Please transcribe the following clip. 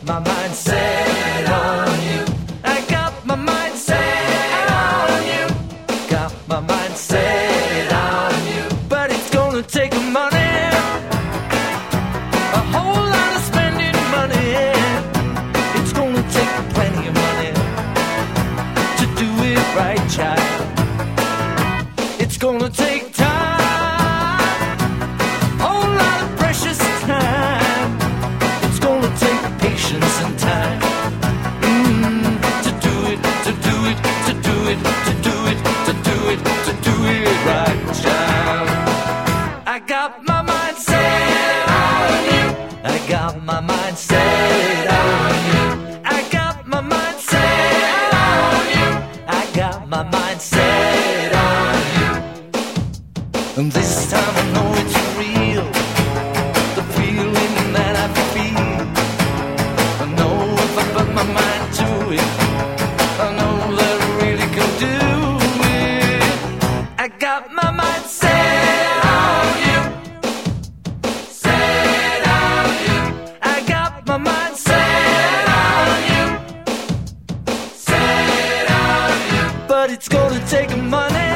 my mind set on you. I got my mind set on you. Got my mind set on you. But it's gonna take money, a whole lot of spending money. It's gonna take plenty of money to do it right, child. It's gonna take time, whole lot of precious time. It's gonna take patience and time to do it, to do it, to do it, to do it, to do it, to do it right, child. I got my mind set on you. I got my mind set on you. I got my mind set on you. I got my mind set on you. And this time I know it's real, the feeling that I feel. I know if I put my mind to it, I know that I really can do it. I got my mind set on you, set on you. I got my mind set on you, set on you. But it's gonna take money,